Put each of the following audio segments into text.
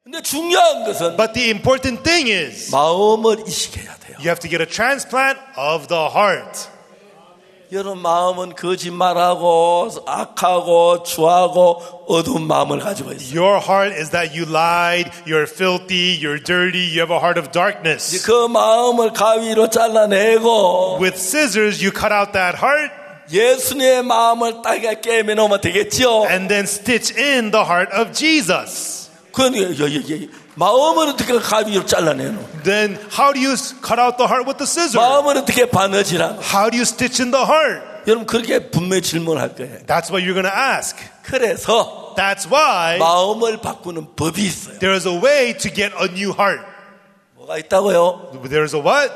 근데 중요한 것은 But the important thing is 마음을 이식해야 돼요. you have to get a transplant of the heart. 여러분 마음은 거짓말하고 악하고 추하고 어두운 마음을 가지고 있어요. Your heart is that you lied, you're filthy, you're dirty, you have a heart of darkness. 그 마음을 가위로 잘라내고 With scissors, you cut out that heart 예수님의 마음을 딱에 깨매 놓으면 되겠죠. and then stitch in the heart of Jesus. 마음을 어떻게 가위로 잘라내노? Then how do you cut out the heart with the scissors? 마음을 어떻게 바느질하노? How do you stitch in the heart? 여러분 그렇게 분명히 질문할 거예요. That's what you're going to ask. 그래서 That's why 마음을 바꾸는 법이 있어요. there is a way to get a new heart. 뭐가 있다고요? There's a what?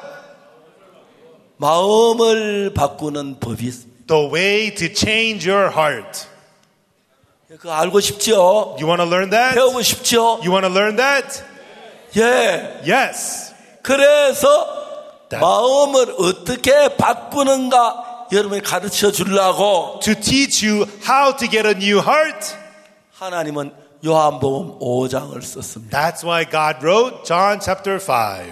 마음을 바꾸는 법이 있습니다. The way to change your heart. 그거 알고 싶죠? You want to learn that? 배우고 싶죠? You want to learn that? 예. Yes. 그래서 마음을 어떻게 바꾸는가 여러분이 가르쳐 주려고 To teach you how to get a new heart. 하나님은 요한복음 5장을 썼습니다. That's why God wrote John chapter 5.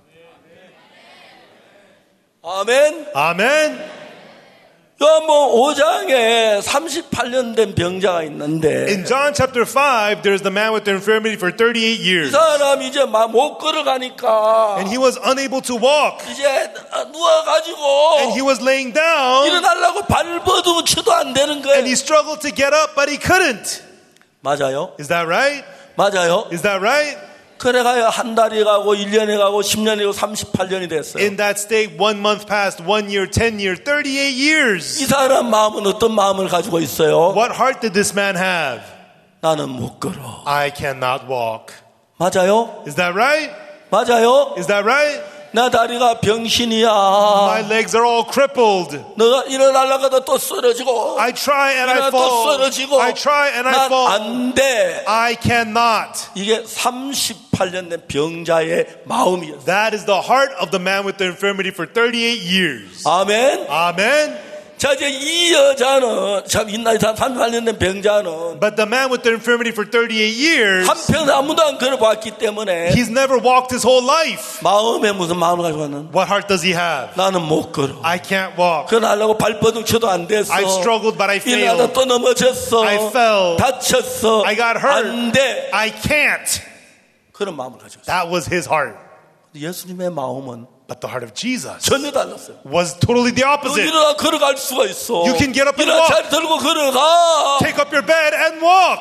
아멘. Amen. 요한복음 5장에 38년 된 병자가 있는데 In John chapter 5, there's the man with the infirmity for 38 이 years. 사람이 이제 못 걸어가니까 And he was unable to walk. 이제 누워가지고 And he was laying down. 일어나려고 발버둥 쳐도 안 되는 And 거예요. he struggled to get up, but he couldn't. 맞아요? Is that right? 맞아요? Is that right? 그래가요 한 달이 가고 1년이 가고 10년이 가고 38년이 됐어요. In that state, 1 month passed, 1 year, 10 years, 38 years. 이 사람 마음은 어떤 마음을 가지고 있어요? What heart did this man have? 나는 못 걸어. I cannot walk. 맞아요? Is that right? 맞아요? Is that right? 나 다리가 병신이야. My legs are all crippled. 너가 일어나려고 해도 또 쓰러지고 I try and I 일어나 또 fall. 쓰러지고 I try and I fall. 안 돼. I cannot. 이게 38년 된 병자의 마음이었어요. That is the heart of the man with the infirmity for 38 years. 아멘. Amen. 자 이제 이 여자는 참 있나요? 38년 된 병자는 But the man with the infirmity for 38 years, 한평생 아무도 안 걸어봤기 때문에 he's never walked his whole life. 마음에 무슨 마음을 가지고 왔는? What heart does he have? 나는 못 걸어. I can't walk. 그러려고 발버둥 쳐도 안 됐어. I struggled, but I 일어나다 failed. 또 넘어졌어. I fell. 다쳤어. I got hurt. 안 돼. I can't. 그런 마음을 가지고 있어요. That was his heart. 예수님의 마음은 But the heart of Jesus 전혀 달랐어요. was totally the opposite. 일어나 걸어갈 수가 있어. You can get up and 일어나 walk. 자리 들고 걸어가. Take up your bed and walk.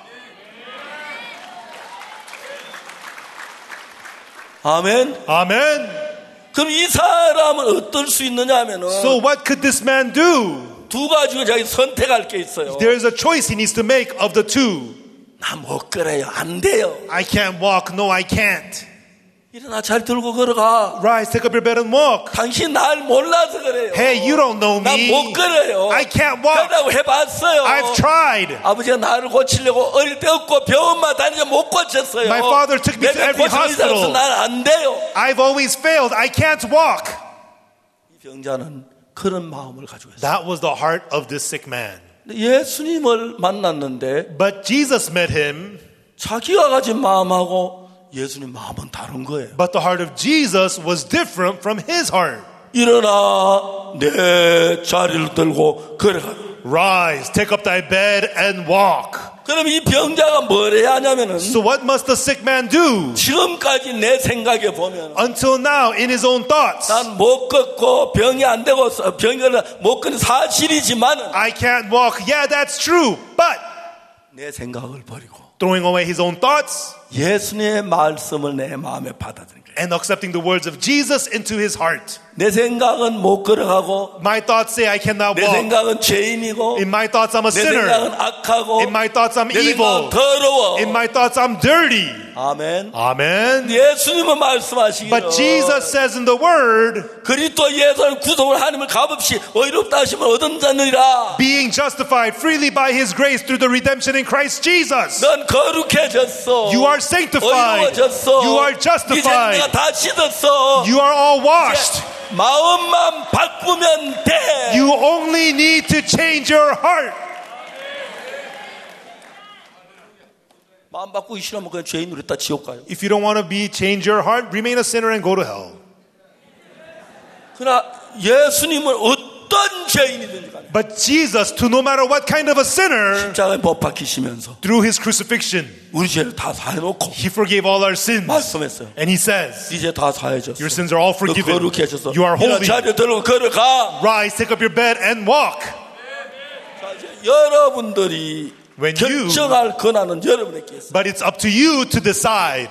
아멘. Amen. 그럼 이 사람은 어떨 수 있느냐 하면은 So what could this man do? 두 가지로 자기 선택할 게 있어요. There's a choice he needs to make of the two. 나 못 걸어요. 안 돼요. I can't walk. No, I can't. 일어나 잘 들고 걸어가. Rise, take up your bed and walk. 당신 날 몰라서 그래요. Hey, you don't know 나 me. 못 걸어요. I can't walk. 그러라고 해봤어요. I've tried. 아버지가 나를 고치려고 어릴 때 없고 병원만 다니지 못 고쳤어요. My father took me to 내가 every 고치는 사람은 hospital. 난안 돼요. I've always failed. I can't walk. 이 병자는 그런 마음을 가지고 있어요. That was the heart of this sick man. 예수님을 만났는데 But Jesus met him. 자기가 가진 마음하고 예수님 마음은 다른 거예요. But the heart of Jesus was different from his heart. 일어나 내 자리를 들고 걸어가. Rise, take up thy bed and walk. 그럼 이 병자가 뭘 해야 하냐면은 So what must the sick man do? 지금까지 내 생각에 보면 Until now, in his own thoughts, 난 못 걷고 병이 안 되고 병을 못 걷는 사실이지만 I can't walk. Yeah, that's true. But 내 생각을 버리고 throwing away his own thoughts 예수님의 말씀을 내 마음에 받아들인 거예요. and accepting the words of Jesus into his heart. 내 생각은 못 걸어가고 My thoughts say I cannot 내 walk. 생각은 죄인이고 In my thoughts, I'm a 내 생각은 sinner. 악하고 In my thoughts, I'm 내 생각은 evil. 더러워. In my thoughts, I'm dirty. 아멘. Amen. 예수님은 말씀하시기를 But Jesus says in the word, 그리스도 예수를 구속을 하나님을 값없이 의롭다 하심을 얻은다느니라. being justified freely by his grace through the redemption in Christ Jesus. 넌 거룩해졌어. You are sanctified. 의로워졌어. You are justified. 이제 내가 다 씻었어. You are all washed. 마음만 바꾸면 돼. You only need to change your heart. 마음 바꾸기 싫으면 그냥 죄인으로 있다 지옥 가요. If you don't want to be change your heart, remain a sinner and go to hell. 그러나 예수님은 어떤 죄인이든지 간에 But Jesus, to no matter what kind of a sinner, 십자가에 못 박히시면서 through his crucifixion, 우리 죄를 다 사해놓고 he forgave all our sins. 말씀했어요. And he says, 이제 다 사해졌어. your sins are all 너 forgiven. 거룩해졌어. You are 일어나 holy. 자리에 들고 걸어가. Rise, take up your bed and walk. 자, 이제 여러분들이 When you- 결정할 권한은 여러분에게 있어. But it's up to you to decide.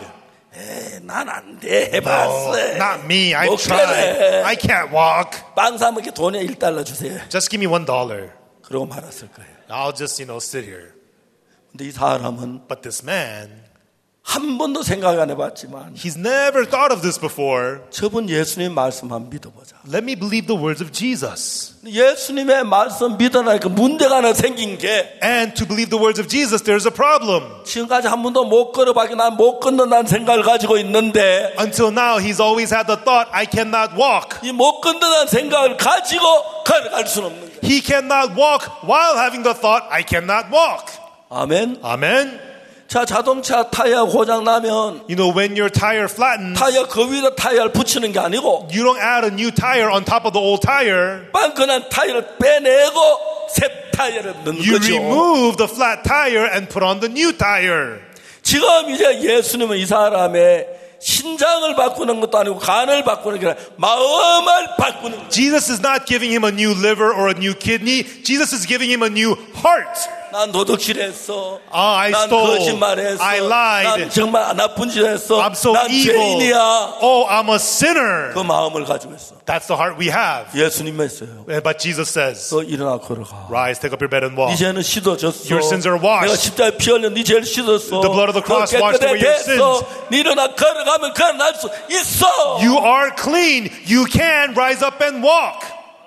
난 안 돼. No, 해봤어. not me. I 못 tried. 그래. I can't walk. 빵 사 먹게 돈에 $1 주세요. Just give me $1. 그러고 말았을 거예요. I'll just, sit here. 근데 이 사람은 But this man, 한 번도 생각 안 해봤지만 he's never thought of this before. 저분 예수님 말씀 한번 믿어보자. Let me believe the words of Jesus. 예수님의 말씀 믿어나니까 문제가 하나 생긴 게 And to believe the words of Jesus, there's a problem. 지금까지 한 번도 못 걸어봤기 난 못 걷는다는 생각을 가지고 있는데 Until now, he's always had the thought, I cannot walk. 이 못 걷는다는 생각을 가지고 걸어갈 수는 없는 거예요. He cannot walk while having the thought, I cannot walk. 아멘. Amen. 자, 자동차 타이어 고장 나면 You know, when your tire flattens, 타이어 그 위에다 타이어를 붙이는 게 아니고 you don't add a new tire on top of the old tire. 빵끈한 타이어를 빼내고 새 타이어를 넣는 You 거죠. remove the flat tire and put on the new tire. 지금 이제 예수님은 이 사람의 신장을 바꾸는 것도 아니고 간을 바꾸는 게 아니라 마음을 바꾸는 거예요. Jesus is not giving him a new liver or a new kidney. Jesus is giving him a new heart. 난 도둑질했어. I 난 stole. 거짓말했어. I lied. 난 정말 나쁜 짓 했어. I'm so 난 evil. 죄인이야. Oh, I'm a sinner. 그 마음을 가지고 있어. That's the heart we have. 예수님 했어요. But Jesus says, 너 일어나 걸어가. rise, take up your bed and walk. 네 죄는 씻어졌어. Your sins are washed. 내가 십자가에 피 흘려 네 죄를 씻었어. The blood of the cross 너 washed away your 깨끗해졌어. 네 일어나 걸어가면 걸어날 수 있어. You are clean. You can rise up and walk.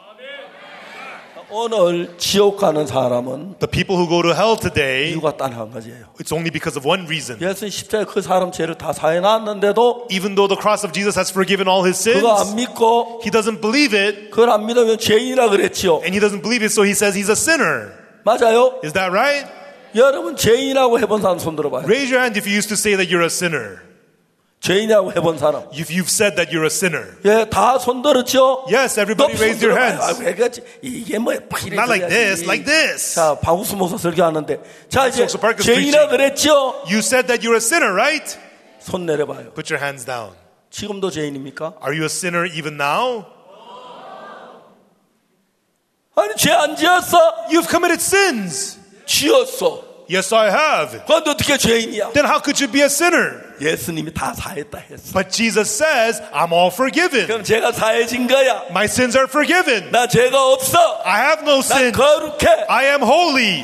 오늘 지옥 가는 사람은 The people who go to hell today, 이유가 딱 한 가지예요. it's only because of one reason. 예수님 십자가에 그 사람 죄를 다 사해놨는데도 Even though the cross of Jesus has forgiven all his sins, 그거 안 믿고 he doesn't believe it, 그걸 안 믿으면 죄인이라 그랬죠. and he doesn't believe it, so he says he's a sinner. 맞아요? Is that right? 여러분 죄인이라고 해본 사람 손 들어봐요. Raise your hand if you used to say that you're a sinner. 죄인이라고 해본 사람. If you've said that you're a sinner. 예, 다 손 들었죠? Yes, everybody raise your hands. 왜 그렇지? 이게 뭐야? Not like this, like this. 자, 박우수 목사 설교하는데. 자, 이제 박우수 Park is 죄인이라 preaching. 그랬죠? You said that you're a sinner, right? 손 내려봐요. Put your hands down. 지금도 죄인입니까? Are you a sinner even now? 아니, 죄 안 지었어? You've committed sins. 지었어. Yes, I have. 그런데 어떻게 죄인이야? Then how could you be a sinner? 예수님이 다 사했다 했어. But Jesus says, I'm all forgiven. 그럼 죄가 사해진 거야. My sins are forgiven. 나 죄가 없어. I have no 난 sin. 거룩해. I am holy.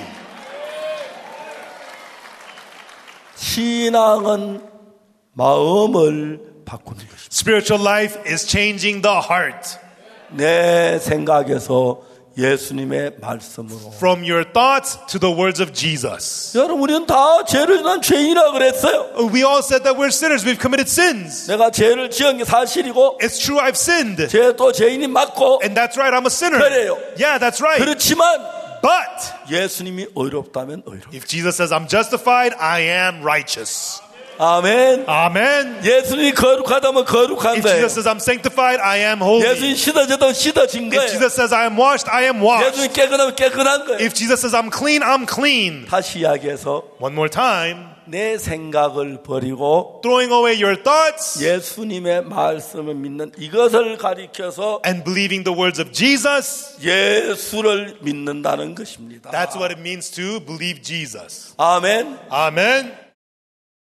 신앙은 마음을 바꾸는 것입니다. Spiritual life is changing the heart. 내 생각에서 예수님의 말씀으로. From your thoughts to the words of Jesus. 여러분, 우리는 다 죄를 난 죄인이라 그랬어요. We all said that we're sinners. We've committed sins. 내가 죄를 지은 게 사실이고, It's true, I've sinned. 죄도 죄인이 맞고, And that's right, I'm a sinner. 그래요. Yeah, that's right. 그렇지만 But 예수님이 의롭다면 의롭다. if Jesus says I'm justified, I am righteous. 아멘. Amen. 예수님이 거룩하다면 거룩한 If 거예요. Jesus says I'm sanctified, I am holy. 예수님이 씻어졌다면 씻어진 If 거예요. Jesus says I am washed, I am washed. 예수님이 깨끗하면 깨끗한 거예요. If Jesus says I'm clean, I'm clean. 다시 이야기해서 One more time. 내 생각을 버리고 Throwing away your thoughts 예수님의 말씀을 믿는 이것을 가리켜서 and believing the words of Jesus. 예수를 믿는다는 것입니다. That's what it means to believe Jesus. 아멘. Amen.